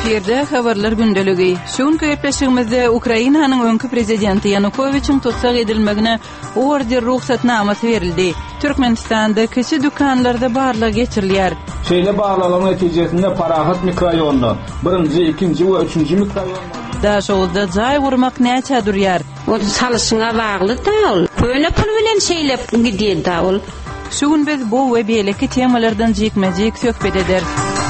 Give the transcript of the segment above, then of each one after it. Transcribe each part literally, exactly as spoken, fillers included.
Eferde habarlar gündöligi. Şun köýepleşigimizde Ukrainanyň öňkü prezidenti Yanukowyçyň tutsak edilmegine order ruhsatnamasy berildi. Türkmenistanda kişi dükanlarda barlyk geçirilýär. Şeýle barlygyň netijesinde Parahat mikroraýonunda birinji, ikinji we üçünji mikroraýonlarda daşolda jaý gurmak näçe durýar. O salyşyňa bagly da ol. Köne pul bilen şeýlep gidýär da ol. Şun biz bu we beýleki temalardan jekmejek söhbet ederiz.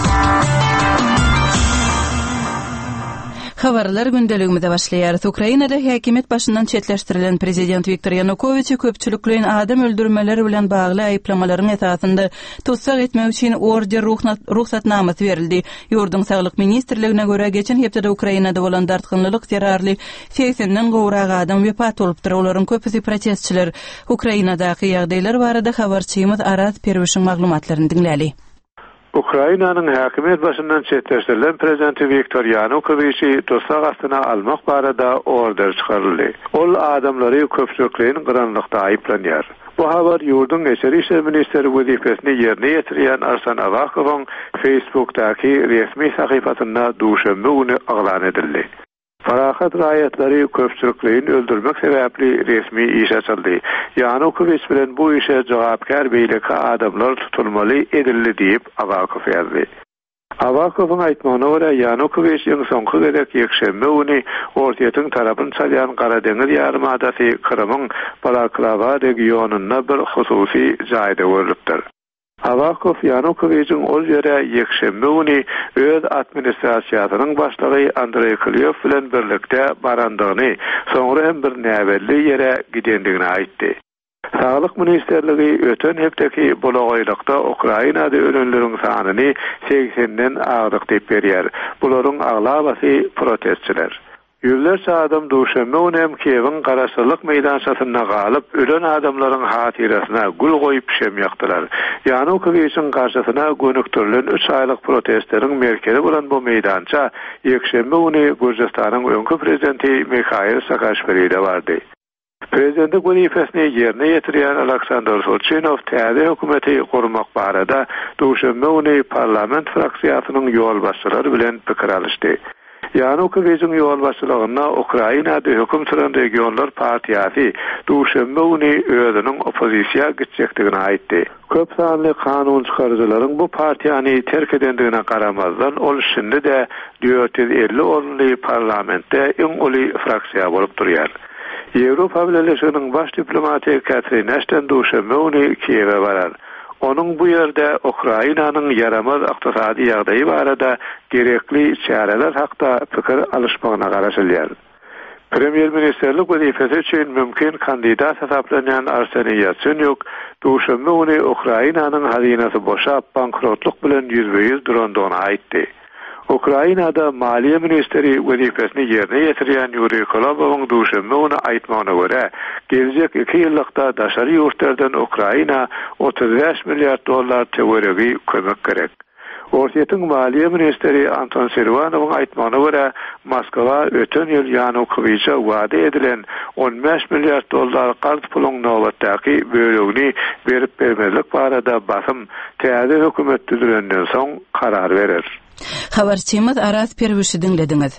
Habarlar gündeligimizde başlaýar. Ukrainada häkimet başyndan çetleşdirilen prezident Viktor Yanukowyç köpçüliklerin adam öldürmeleri bilen bagly aýplamalaryň esasynda tutsak etmek üçin order ruhsatnamasy berildi. Ýurdun saglyk ministrligine göre geçen hepde Ukrainada bolan dartgynlyk terrorly seksendan gowrak adam wepat bolupdyr. Olaryň köpüsi protestçiler. Ukrainadaky ýagdaýlar barada habarçymyz Aras Perwişiň maglumatlaryny dinläli. Ukrainanyň häkimet başyndan çetleşdirilen prezidenti Viktor Yanukowyçy tutsak astyna almak barada order çykaryldy. Ol adamlary köpçüliklerin gıranlykda aýplanýar. Bu habar ýurdun Eşeri işler ministeri wezifesini ýerine ýetirýän Arsan Avakowyň Facebook'daki resmi sahypasynda duşanbe güni aglan edildi. Parahat raýatlary köpçüliklerin öldürmek sebäpli resmi iş açyldy. Yanukowyç bilen bu işe jogapkar beýleki adamlar tutulmaly edildi diýip Avakow ýazdy. Avakowyň aýtmagyna görä Yanukowyçyň soňky gerek ýekşembe güni ortaýatyň tarapyn çalýan Gara deňiz ýarymadaty Krymyň Balaklava regionuna bir hususy jaýda görülipdir. Avakow Yanukowyçyň ol ýere ýekşembe güni öz administrasiýasynyň başlygy Andrey Klyev bilen birlikde barandygyny, soňra hem bir näwelli ýere gidendigini aýtdy. Sağlyk ministerligi öten hepdeki bolagoýlykda Ukrainada ölenleriň sanyny seksenden agdyk diýip berýär. Bularyň aglabasy protestçiler. Yüzlerce adam duşanbe güni Kiýewiň Garaşylyk meýdançasyna galyp ölen adamlaryň hatyrasyna gül goýup şem ýakdylar. Yanukowyçyň garşysyna gönüktirilen üç aýlyk protestleriň merkezi bolan bu meýdança ýekşembe güni Gürjistanyň öňkü prezidenti Mikhail Saakashvili bardy. Prezidentlik wezifesini ýerine ýetirýän Aleksandr Solçynov täze hökümeti gurmak barada duşanbe güni parlament fraksiýasynyň ýolbaşçylary bilen pikir alýşdy. Yanukowyçyň ýolbaşçylygyna Ukrainada höküm süren regionlar partiýasy duşanbe güni özüniň opozisiýa gitjekdigini aýtdy. Köp sanly kanun çykarjylaryň bu partiýany terk edendigine garamazdan ol şinde de dört yüz elli orunly parlamentde iň uly fraksiýa bolup durýar. Ýewropa Birleşiginiň baş diplomaty Catherine Ashton duşanbe güni Kiýewe barar. Onun bu ýerde Ukrainanyň yaramaz ykdysady ýagdaýy barada gerekli çäreler hakda pikir alışmagyna garaşylýar. Premier ministerlik wezifesi üçin mümkin kandidat hesaplanýan Arseniy Yatsenyuk duşanbe güni Ukrainanyň hazinasy boşap bankrotluk bilen yüzde yüz durandygyny aýtdy. Ukrainada Maliýe ministeri wezifesini ýerine ýetirýän Yuri Kolabowyň duşanbe güni aýtmagyna görä, geljek iki ýyllykda daşary ýurtlardan Ukraina otuz beş milliard dollar teweregi kömek gerek. Ortaýatyň Maliýe ministeri Anton Serwanowyň aýtmagyna görä, Moskwa öten ýyl Yanukowyça wada edilen on beş milliard dollar garz puluň nowatdaky bölegini berip bermezlik barada basym täze hökümet düzülenden soň karar berer. Habarçymyz Aras Perwişi dinlediňiz.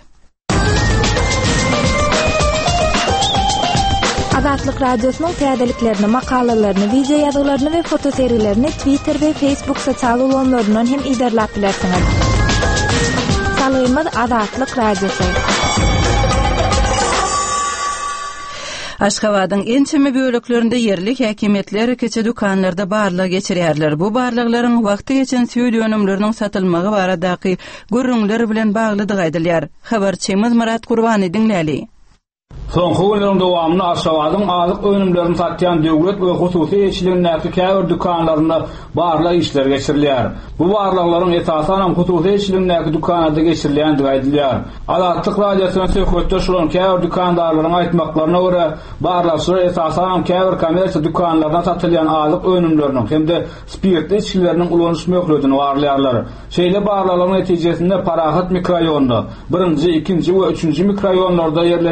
Azatlyk radiosynyň täzeliklerini, makalalaryny, video ýazgylaryny we foto seriýlerini Twitter we Facebook sosial ulanlaryndan hem iderlap bilersiňiz. Salaýmyz Azatlyk radiosy. Aşgabatyň ençemi böleklerinde yerlik häkimetler keçe dukanlarda barlyk geçirýärler. Bu barlyklaryň wagty geçen süýt önümleriniň satylmagy baradaky görüňler bilen baglydyk aýdylýar. Habarçymyz Murat Gurbany dinläli. Soňky günleriň dowamyny Aşgabatyň azyk önümlerini satýan döwlet we hususy eşligindäki käbir dukanlarynda barlyk işler geçirilýär. Bu barlyklaryň esasan hususy eşligindäki dukanlarda geçirilýän aýdylýar. Azatlyk radiosynyň söhbetde şulan käbir dukandarlaryň aýtmaklaryna görä, barlyklar esasan käbir kommersiýa dukanlarynda satylýan azyk önümleriniň hemde spirtli içkileriniň ulanyş möhledini barlaýarlar. Şeýle barlyklaryň netijesinde Parahat mikroraýonunda birinji, ikinji we üçünji mikroraýonlarda ýerleşýän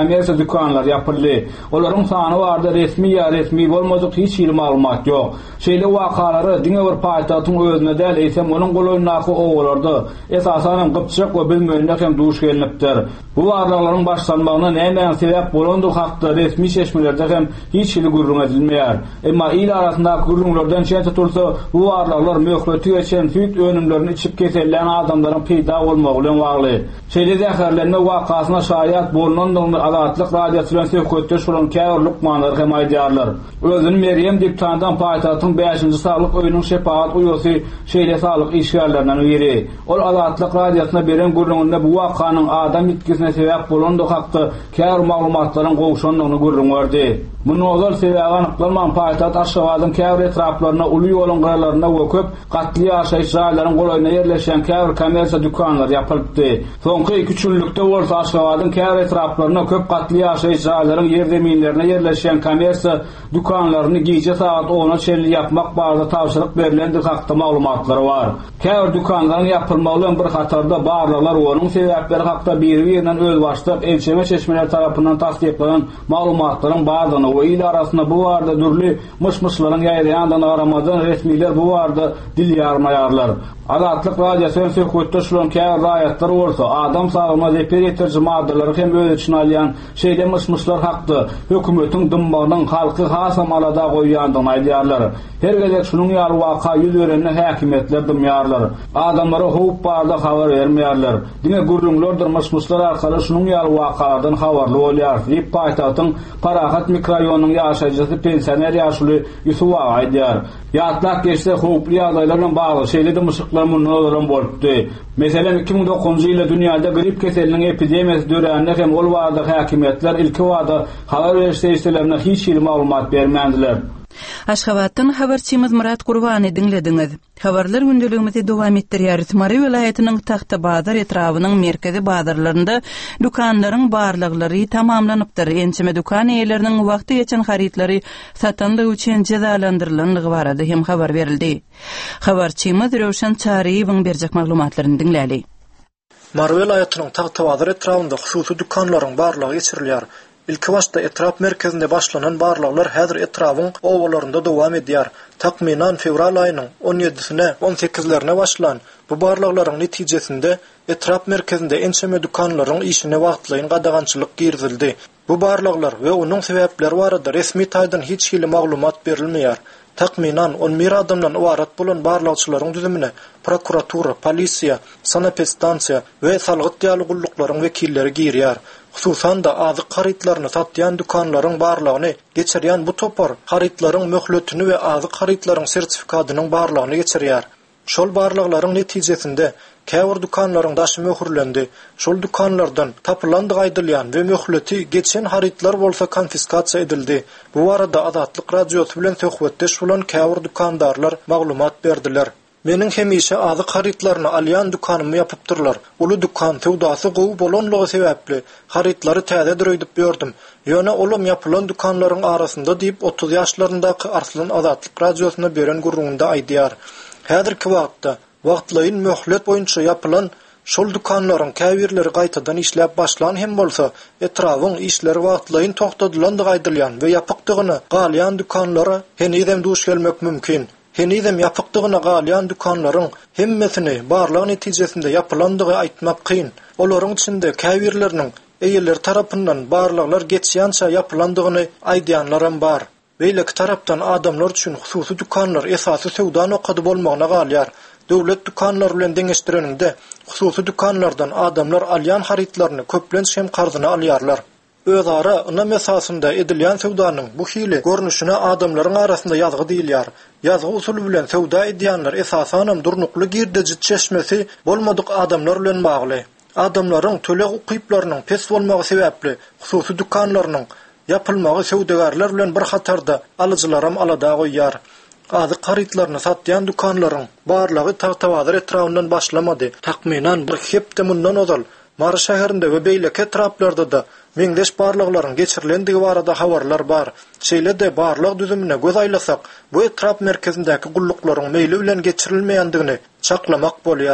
kommersiýa dükanlar yapyldy. Olaryň sany barda resmi ýa resmi bolmadyk hiç bir maglumat ýok. Şeýle wakalary diňe bir paýtatyň özüne däl eýsem onuň golaýnaky owalardy. Esasan gypçyk we bilmeýänler hem duş gelinipdir. Bu warlaklaryň başlanmagyna näme sebäp bolandy hakda resmi şeşmelerde hem hiç hili gurrun edilmeýär. Emma il arasyndaky gurrunlardan şeýle tutulsa bu warlaklar möhbeti geçen süýt önümlerini içip keselän adamlaryň peýda bolmagy bilen bagly. Şeýle zäherlenme wakasyna şaýat bolandan adatlyk radiýasiýon söhbetde şulan käwir lukmanlar hem aýdýarlar. Özüni Meryem diýip tanıdan paýtatyň beşinji saglyk öýüniň şepaat uýasy şeýle saglyk işgärlerinden biri. Ol adatlyk radiýasyna beren gurrunda bu wakanyň adam itkisine sebäp bolandy hakda käwir maglumatlaryň gowşandygyny gurrun berdi. Bunu ozal sebäbi anyklanman paýtat aşgabadyň käwir etraplaryna uly ýoluň gyralaryna we köp gatly ýaşaýyş jaýlaryň golaýyna ýerleşen käwir kommersiýa dükanlar yapylypdy. Soňky iki çyllikde bolsa aşgabadyň käwir etraplaryna köp gatly ýaşaýyş jaýlaryň ýerdeminlerine ýerleşen kommersiýa dükanlaryny gije saat ona çelli yapmak barada tawşyryk berilendir hakda maglumatlar bar. Käwir dükanlaryň yapylmagy bilen bir hatarda barlyklar onuň sebäpleri hakda bir-birinden öz başlyk elçeme çeşmeler tarapyndan tasdiklanan maglumatlaryň bazyny we il arasynda bu barada dürli myş-myşlaryň ýaýrandan aramadan resmiler bu barada dil ýarmaýarlar. Adatlyk radiýasiýon söhbetde şulan käwir raýatlar bolsa adam saglygyna zeper ýetirji maddalary hem öz içine alýan şeýle myş-myşlar hakda hökümetiň dymbagynyň halky hasam alada goýýandygyny aýdýarlar. Her gezek şunuň ýaly waka ýüz berende häkimetler dymýarlar. Adamlara howp barda habar bermeýärler. Diňe gurrunlardyr myş-myşlar arkaly şunuň ýaly wakalardan habarly bolýar. Diýip paýtatyň Parahat mikroraýonynyň ýaşaýjysy pensioner ýaşly Ýusuf ağa aýdýar. Ýatlak geçse howply ýagdaýlar bilen bagly şeýle de myşyklar mundan bolupdy. Meselem iki ming dokuzunji ýylda dünýäde grip keseliniň epidemiýasy döräňinde hem ol wagtda häkimetler ilki wagtda habar berişlerine hiç bir maglumat bermändiler. Aşgabatdan habarçymyz Murat Gurbany dinlediňiz. Habarlar gündeligimizi dowam etdirýär. Mary vilayatynyň Taxtabazar etrawynyň merkezi bazarlarynda dukanlaryň barlyklary tamamlanypdyr. Ençeme dukan eýleriniň wagty geçen harytlary satanlyk üçin jazalandyrylandygy barada hem habar berildi. Habarçymyz Röşen Çariýewiň berjek maglumatlaryny dinläli. Mary vilayatynyň Taxtabazar etrawynda hususy dukanlaryň barlygy geçirilýär. İlki başta etraf merkezinde başlanan barlyklar häzir etrawyň owalarynda dowam edýär. Takminan fevral aýynyň on ýedisine on sekizlerine başlan. Bu barlyklaryň netijesinde etraf merkezinde ençeme dukanlaryň işine wagtlaýyn gadagançylyk girdildi. Bu barlyklar we onuň sebäpleri barada resmi taýdan hiç hili maglumat berilmeýär. Takminan on bir adamdan ibarat bolan barlykçylaryň düzümine prokuratura, polisiýa, sanepidstansiýa we salgyt ýaly gulluklarryň wekilleri girýär. Hususan da azyk harytlaryny satýan dukanlaryň barlygyny geçirýän bu topar harytlaryň möhletini we azyk harytlaryň sertifikatynyň barlygyny geçirýär. Şol barlyklaryň netijesinde käwir dukanlaryň daşy möhürlendi. Şol dukanlardan tapylandyk aýdylýan we möhleti geçen harytlar bolsa konfiskasiýa edildi. Bu arada adatlyk radiosy bilen söhbetde şulan käwir dukandarlar maglumat berdiler. Meniň hemişe azyk harytlaryny alýan dukanymy ýapypdyrlar. Ulu dukan tewdasy gowy bolanlygy sebäpli harytlary täze döýdüp berdim. Ýöne olum ýapylan dukanlaryň arasynda diýip otuz ýaşlaryndaky Arslan adatlyk radiosyna beren gurrunda aýdýar. Häzirki wagtda wagtlaýyn möhlet boýunça ýapylan şol dukanlaryň käwirleri gaýtadan işläp başlan hem bolsa etrawyň işleri wagtlaýyn toktadylandygy aýdylýan we ýapykdygyny galýan dukanlara henizem duş gelmek mümkin. Henizem ýapykdygyna galýan dukanlaryň hemmesini barlyk netijesinde ýapylandygy aýtmak kyn. Olaryň içinde käwirleriniň eýerleri tarapyndan barlyklar geçýänçe ýapylandygyny aýdýanlar bar. Beýleki tarapdan adamlar üçin hususy dukanlar esasy sowda nokady bolmagyna galýar. Döwlet dukanlar bilen deňeşdireninde hususy dukanlardan adamlar alýan harytlaryny köplenç hem garzyna alýarlar. Özara ynam esasynda edilýän sowdanyň bu hili görnüşine adamlaryň arasynda ýazgy diýilýär. Ýazgy usuly bilen sowda edýänler esasanam durnukly girdeji çeşmesi bolmadyk adamlar bilen bagly. Adamlaryň tölek ukyplarynyň pes bolmagy sebäpli hususy dukanlarynyň yapylmagy sowdagarlar bilen bir hatarda alyjylaram alada goýýar. Azyk harytlaryny satýan dukanlaryň barlygy Taxtabazar etrawyndan başlamady. Takminan bir hepde mundan ozal Mary şäherinde we beýleki etraplarda da meňdeş barlyklaryň geçirilendigi barada habarlar bar. Şeýle de barlyk düzümine göz aýlasak, bu etrap merkezindäki gulluklaryň meýli bilen geçirilmeýändigini çaklamak bolýar.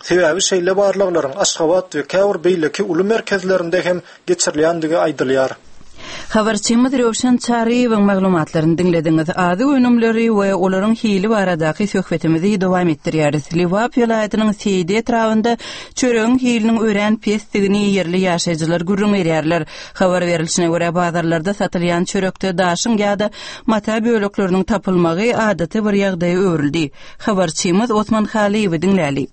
Sebäbi şeýle barlyklaryň Aşgabat we Käwr beýleki uly merkezlerinde hem geçirilýändigi aýdylýar. Habarçymyz Röwşan Çaryýewiň maglumatlaryny dinlediňiz. Ady önümleri we olaryň hili baradaky söhbetimizi dowam etdirýäris. Liwap ýylatynyň Seýdi etrawynda çöregiň hiliniň ören pestigini ýerli ýaşaýjylar gürrüň berýärler. Habar berilişine görä bazarlarda satylýan çörekde daşyň ýa-da mata bölekleriniň tapylmagy adaty bir ýagdaýa öwrüldi. Habarçymyz Osman Haliýewi dinläli.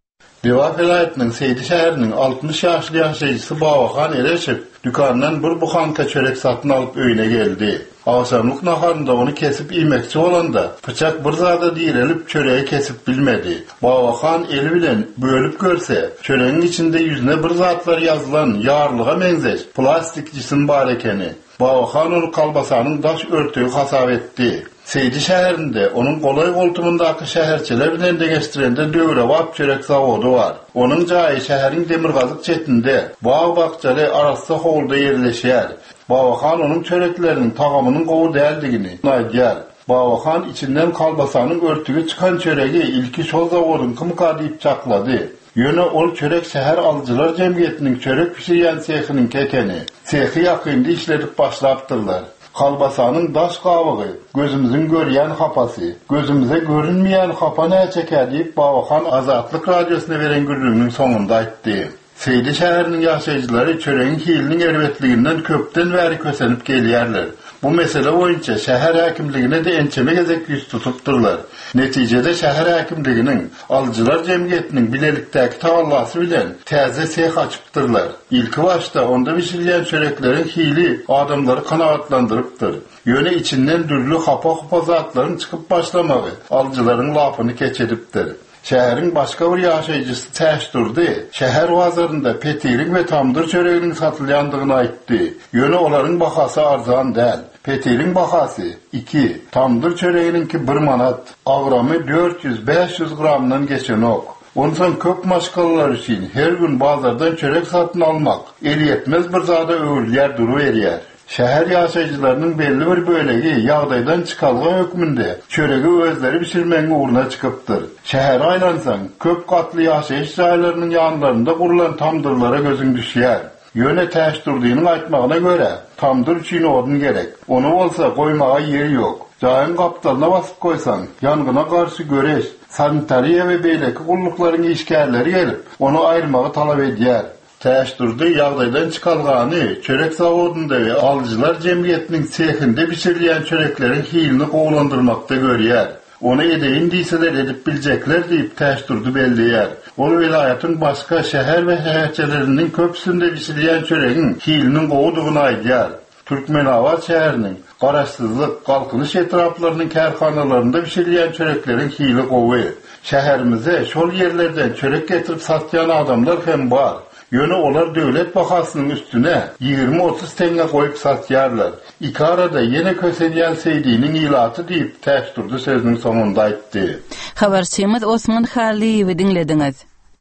Liwap ýylatynyň Seýdi şäheriniň altmış ýaşly ýaşaýjysy Bawakan Ereşew dükandan bir buhanka çörek satyn alyp öýüne geldi. Awşamlyk naharynda onu kesip ýemekçi bolanda bıçak bir zada diýilip çöregi kesip bilmedi. Bawakan eli bilen bölüp görse, çöregiň içinde ýüzüne bir zatlar ýazylan ýarlyga meňzeş plastik jisim bar ekeni. Bawakan onu kalbasanyň daş örtügi hasap etdi. Seýdi şäherinde onun golay goltumundaky şäherçiler bilen degeşdirende Döwrewap çörek zawody bar. Onun jaýy şäheriň Demirgazyk çetinde, baý bakçaly arasy howlda ýerleşýär. Bawakan onun çöreklerinin tagamynyň gowy däldigini aýdýar. Bawakan içinden kalbasanyň örtügi çıkan çöregi ilki şol zawodyň kymka diýip çaklady. Ýöne ol çörek şäher alyjylar jemgyýetiniň çörek pişirýän sehiniň kekeni. Sehi ýakynda işledip başlapdyrlar. Kalbasanyň daş gabygy, gözümüziň görýän hapasy, gözümüze görünmeýän hapa näçe diýip Bawakan Azatlyk radiosyna beren gürrüňiň soňunda aýtdy. Seýdi şäheriniň ýaşaýjylary çöregiň hiliniň erbetliginden köpden bäri kösenip gelýärler. Bu mesele boýunça şäher häkimligine de ençeme gezek ýüz tutupdyrlar. Netijede şäher häkimliginiň alyjylar jemgyýetiniň bilelikdäki tawallasy bilen täze seh açypdyrlar. İlki başda onda pişirilýän çörekleriň hili adamlary kanagatlandyrypdyr. Ýöne içinden dürlü hapa-hapa zatlaryň çykyp başlamagy alyjylaryň lapyny keçiripdir. Şäheriň başga bir ýaşaýjysy täşdirdi. Şäher bazarynda petirik we tamdyr çöreginiň satylýandygyny aýtdy. Ýöne olaryň bahasy arzan däl. Petirin bahasy iki, tamdyr çöregininki bir manat, agramy dört yüz beş yüz gramdan geçenok. Ondan köp maşgalalar üçin her gün bazardan çörek satyn almak el yetmez bir zada öwrülýär durup berýär. Şäher ýaşaýjylarynyň belli bir bölegi ýagdaýdan çykalgan hökmünde çöregi özleri pişirmeň uğruna çykypdyr. Şäher aýlansaň köp gatly ýaşaýyş jaýlarynyň ýanlarynda gurulan tamdyrlara gözüň düşýär. Ýöne täşdirdiňiň aýtmagyna görä, tamdyr üçin odun gerek. Onu bolsa goýmaga ýeri ýok. Jaýyň gapdalyna basyp goýsaň, ýangyna garşy göreş, sanitariýa we beýleki gulluklaryň işgärleri gelip, onu aýyrmagy talap edýär. Täşdirdi ýagdaýdan çykalgany çörek zawodunda we alyjylar jemgyýetiniň sehinde pişirilýän çörekleriň hilini gowlandyrmakda görýär. Onu edeyin diýseler edip biljekler diýip täşdirdi belliýär. Ol welaýatyň başga şäher we häherçeleriniň köpsünde pişirilýän çöregiň hiliniň gowdugyny aýdýar. Türkmenawat şäheriniň garaşsyzlyk, galkynyş etraplarynyň kärhanalarynda pişirilýän çörekleriň hili gowy. Şäherimize şol ýerlerden çörek getirip satýan adamlar hem bar. Ýöne olar döwlet bahasynyň üstüne ýygrimi otuz teňe goýup satýarlar. İki arada ýene kösenýän Seýdiniň ilaty diýip täşdirdi sözüniň soňunda aýtdy. Habarçymyz Osman Haliýewi dinlediňiz.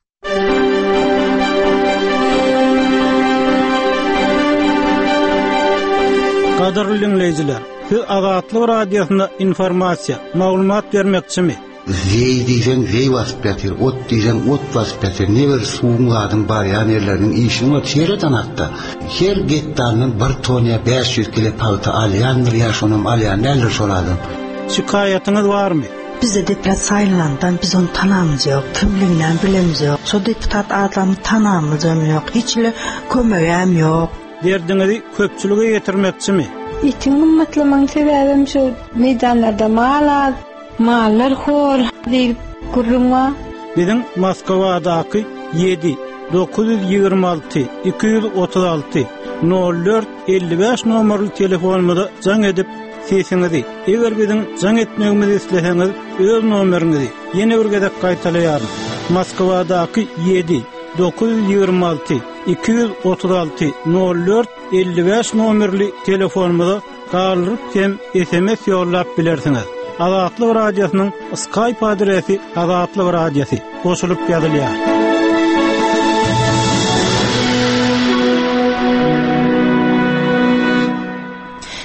Gadarly dinleýijiler, siz Azatlyk radiosyna informasiýa, maglumat bermekçimi? Vey diýsen vey wasyp ýatyr, ot diýsen ot wasyp ýatyr. Neber suwuňlaryň barýan ýerleriň işini çeýreden atdy. Her getdanyň bir toniýa beş yüz kilo palta alýandyr, ýaşanyň alýan näler soradım. Şikaýatyňyz barmy? Bizde deputat saýlandan biz onu tanamyz ýok, kimliginden bilemiz ýok. So deputat adamy tanamyz ýok, hiçle kömegem ýok. Derdiňizi köpçülüge ýetirmekçimi? Ýetiňiň matlamaň sebäbim şu meýdanlarda malat mallar hor diýip gurrunma. Bizim Moskovadaky yedi dokuz yüz ýygrimi alty iki yüz otuz alty nol dört elli beş nomerli telefonumda jaň edip sesiňizi, eger biziň jaň etmegimizi isleseňiz, öz nomeriňizi ýene bir gezek gaýtalýar. Moskovadaky yedi dokuz yüz ýygrimi alty iki yüz otuz alty nol dört elli beş nomerli telefonumda galyp hem S M S ýollap bilersiňiz. Azatlyk radiosynyň Skype adresi Azatlyk radiosy goşulyp ýazylýar.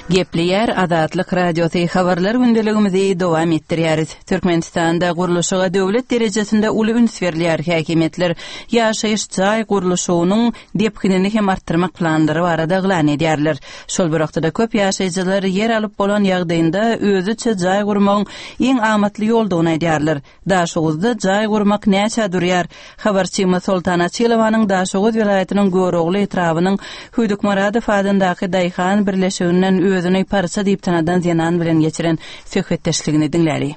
Gepleyer Adatlyk Radiosy habarlar gündeligimizi dowam etdirýäris. Türkmenistanda guruluşyga döwlet derejesinde uly üns berilýär. Häkimetler ýaşaýyş jaý guruluşynyň depkinini hem artdyrmak planlary barada eglan edýärler. Şol bir wagtda köp ýaşaýjylar ýer alyp bolan ýagdaýynda özüçe jaý gurmagyň iň amatly ýoldugyny aýdýarlar. Daşuguzda jaý gurmak näçe durýar? Habarçymyz Sultana Çylowanyň Daşuguz vilayatynyň Görogly etrabynyň Hüdük Maradow adyndaky Daýhan birleşiginden özüni parça diýip tanadan Zenan bilen geçiren söhbetdeşligini dinläri.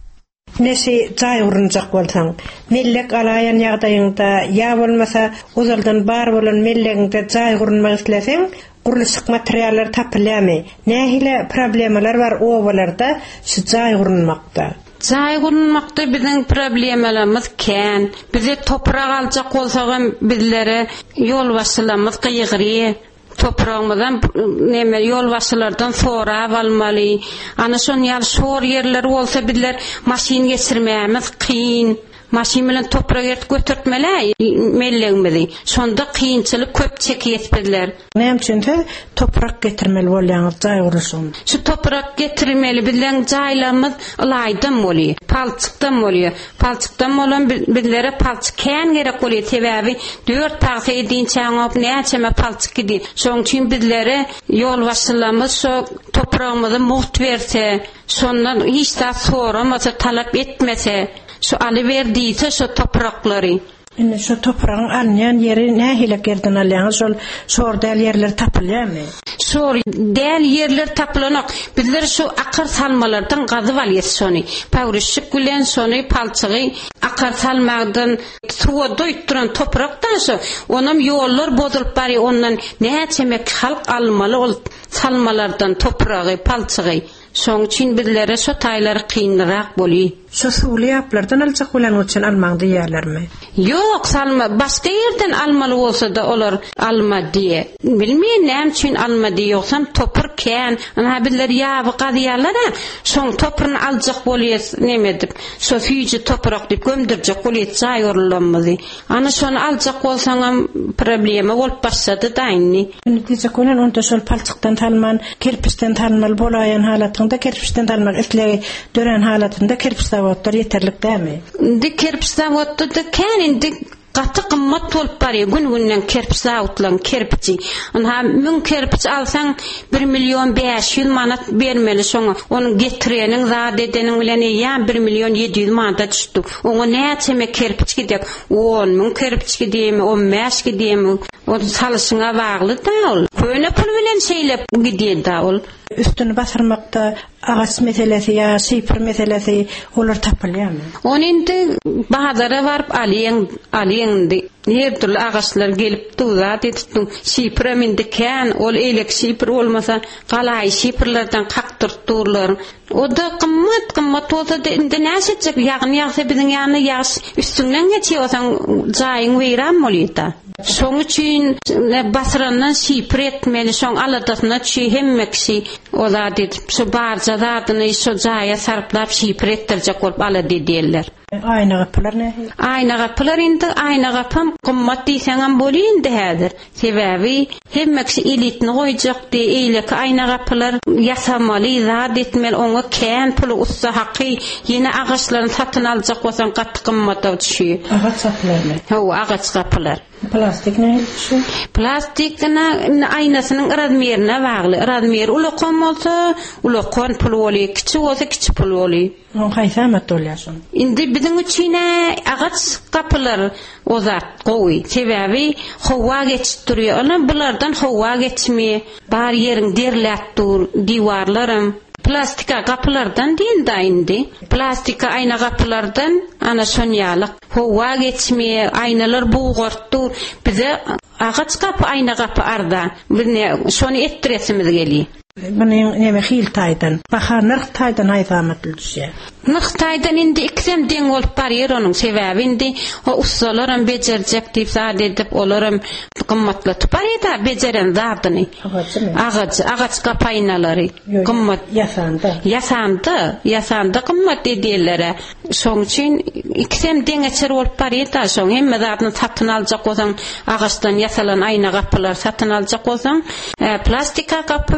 Nesi jaý urunjak bolsaň, mellek alaýan ýagdaýynda ýa bolmasa uzaldan bar bolan melleginde jaý urunmak isleseň, guruluşyk materiallar tapylýarmy? Nähile problemalar bar owalarda şu jaý urunmakda? Jaý urunmakda biziň problemlerimiz kän. Bize toprak aljak bolsagam bizlere ýol başlamamız gyýgyry. Toprağımızdan neme yol başlardan sonra almaly. Ana şon ýal şor ýerler bolsa bizler maşin geçirmemiz kyn. Maşin bilen toprak ert götürtmeli mellegimizi. Şonda kynçylyk köp çekýetdiler. Näme üçin toprak getirmeli bolýaňyz jaý uruşyň? Şu toprak getirmeli bilen jaýlarymyz ılaýdan bolýar, palçykdan bolýar. Palçykdan bolan bizlere palçyk kän gerek bolýar. Sebäbi dört taýsa edin çaňyp näçeme palçyk gidi. Şoň üçin bizlere ýol başlamamız şo toprağymyzy muht berse, şondan hiç de soramasa, talap etmese, şu alıverdiyse şu topraklary. Indi şu toprağın alınyan yeri nähile gerden alýaňyz şol şordal yerler tapylýarmy? Şor däl yerler tapylanak. Bizler şu akar salmalardan gazyp alýarys şonu. Pawruşyk bilen şonu palçygy akar salmagdan suwa doýduran toprakdan şu onam ýollar bozulyp bary, ondan näçemek halk almaly ol salmalardan topragy, palçygy. Şoň üçin bizlere şu taýlary kynrak bolýar. Şu suwly ýaplardan aljak bolan üçin almaň diýerlermi? Ýok, salma başga ýerden almaly bolsa da olar alma diýe. Bilmeýän näme üçin alma diýorsam topur kän. Ana bizler ýaby gadýarlar ha. Şoň topryny aljak bolýar neme dip. Şu füýji toprak dip gömdirjek bolýar jaý urulmady. Ana şonu aljak bolsaňam problema bolup başlady daýny. Netice kolan onda şol palçykdan talman, kerpiçden talmaly bolaýan halatynda kerpiçden talmak isleýi dören halatynda kerpiçden wagtlar ýeterlik dämi? Indi kerpiç zawatda da kän indi gaty gymmat bolup barýar. Gün-günden kerpiç zawatlaryň kerpiçi. Ana mün kerpiç alsaň bir milyon beş ýüz manat bermeli şoňa. Onu getireniň zat edeniň bilen ýa bir milyon yedi ýüz manat düşdi. Oňa näçeme kerpiç gidek? on mün kerpiç gidemi, on beş gidemi. O salışyňa bagly da ol. Köne pul bilen şeýlep gidýär da ol. Üstüni basarmakda ağaç meselesi ya şifre meselesi olur tapılýarmy? Onu indi bazara barıp alýan, alýandy. Her türlü ağaçlar gelip tuğzat etdi. Şifre mindi kän, ol elek şifre olmasa galaý şifrelerden kakdyrtdylar. O da gymmat gymmat olsa da indi näse etjek? Ýagny ýagsa biziň ýanyna ýaş üstünden geçýärsäň jaýyň weýran bolýar da. Şoň üçin basrandan şifre etmeli, şoň aladasyna çy hemmeksi olar dedi. Şu barca zadyny şu jaýa sarplap şifre etdirjek bolup alady diýerler. Ayna gapylar ne? Ayna gapylar indi ayna gapam gymmat diýseňem bolýar indi häzir. Sebäbi hemmeksi elitni goýjak diýe eýleki ayna gapylar ýasamaly, zat etmeli, oňa kän pul ussa haky, ýene agaçlaryny satyn aljak bolsaň gatty gymmata düşýär. Agaç gapylarmy? Hawa agaç gapylar. Plastik ne şu? Plastikna aynasynyň razmerine bagly. Razmer ulaqan bolsa, ulaqan pul bolýar, kiçi bolsa kiçi pul bolýar. O haýsamat bolýarsyň. Indi biziň üçin agaç gapylar o zat gowy. Sebäbi howa geçdirýär. Ana bulardan howa geçmýär. Bar ýeriň derlätdir, diwarlarym plastika gapylardan diýildi indi. Plastika ayna gapylardan ana şonýalyk howa geçmýär, aynalar buğurtdy. Bize agaç gapy, ayna gapy arda. Bine şonu etdiresimiz gelýär. Buni neme hil taýdan, baha nırh taýdan aýzamatly düşýär. Nırh taýdan indi ikisem deň bolup barýar onuň sebäbi indi o ustalaram bejerjek diýip zat edip olaram gymmatlatyp barýar bejeren zatyny. Agaç, agaç gapaynalary gymmat ýasandy. Ýasandy, ýasandy gymmat edýärler. Şoň üçin ikisem deň geçer bolup barýar, şoň hemme zatyny satyn aljak bolsaň, agaçdan ýasalan aýna gapylar satyn aljak bolsaň, plastika gapy bilen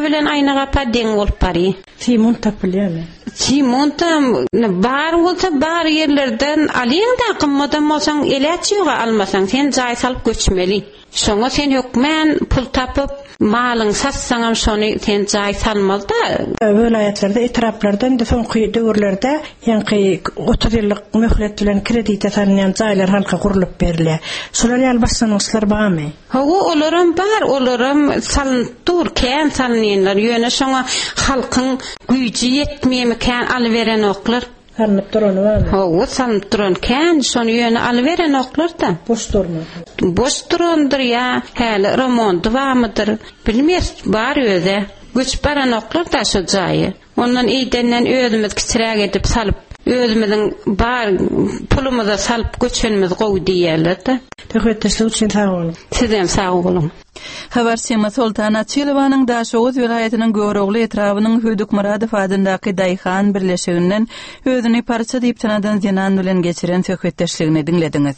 ýene gapa deň bolup bary. Timon tapylýarmy? Timonta bar bolsa bar yerlerden alýan da gymmadan bolsaň eläçýoga almasaň sen jaý salyp göçmeli. Şoňa sen hökmen pul tapyp malyň satsaňam şonu sen jaý salmaly da. Welaýatlarda etraplardan da soňky döwürlerde ýa-ni otuz ýyllyk möhlet bilen kredite salynýan jaýlar halka gurulyp berilýär. Şolar ýalbaşsanyňlar barmy? Hawa olaram bar, olaram salynyp dur, kän salynýanlar. Ýöne şoňa halkyň güýji ýetmeýme kän alyveren oklar. Sanıp duran var. Hawa sanıp duran kän şonu ýöne alyveren oklar da. Boş durma. Boş durandyr ýa, häli remont bamydyr. Bilmez, bar öze. Güç baran oklar da şu jaýy. Ondan eýdenden özümiz kiçiräk edip salyp, özümiziň bar pulumuza salyp göçenimiz gowy diýerler da. Teşekkür üçin sag bolun. Sizem sag bolun. Habarçyma Sultana Çylwanyň Daşoğuz vilayatynyň Görogly etrawynyň Hödük Muradow adyndaky Daýhan birleşiginden özüni parça diýip tanadan Zenan bilen geçiren söhbetdeşligini diňlediňiz.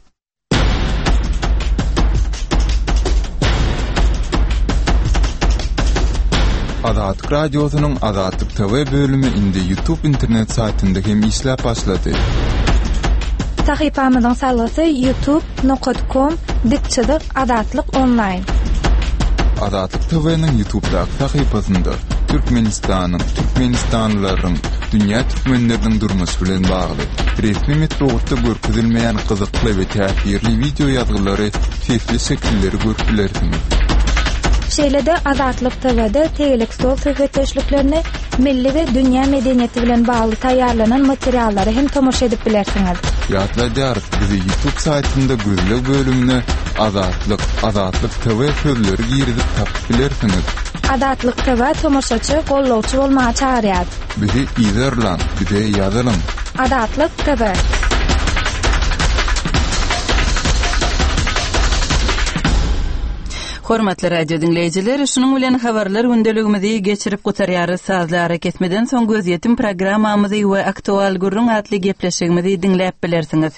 Azatlyk radiosynyň Azatlyk T V bölümi indi YouTube internet saytynda hem işläp başlady. Sahypamyzyň salasy youtube nokta com dikçidir Azatlyk online. Azatlyk T V'niň YouTube-da sahypasynda Türkmenistanyň, Türkmenistanlylaryň, dünýä türkmenleriniň durmuşy bilen bagly resmi metodda görkezilmeýän gyzykly we täsirli video ýazgylary, sesli şekilleri görüpilersiňiz. Şeýlede Azatlyk T V'de tegelik sol söhbetdeşliklerini milli we dünýä medeniýeti bilen bagly taýýarlanan materiallary hem tomoşa edip bilersiňiz. Ýatlaýar, bizi YouTube saytynda gözlek bölümine Azatlyk, Azatlyk T V sözleri girizip tapyp bilersiňiz. Azatlyk T V tomoşaçy, gollawçy bolmagy çağırýar. Bizi izlerler, bize ýazalyn. Azatlyk T V. Hormatly radio dinleyijiler, şunun bilen habarlar gündeligimizi geçirip gutarýary sazlary ketmeden soň gözýetim programmamyzy we aktual gurrun atly gepleşigimizi dinläp bilersiňiz.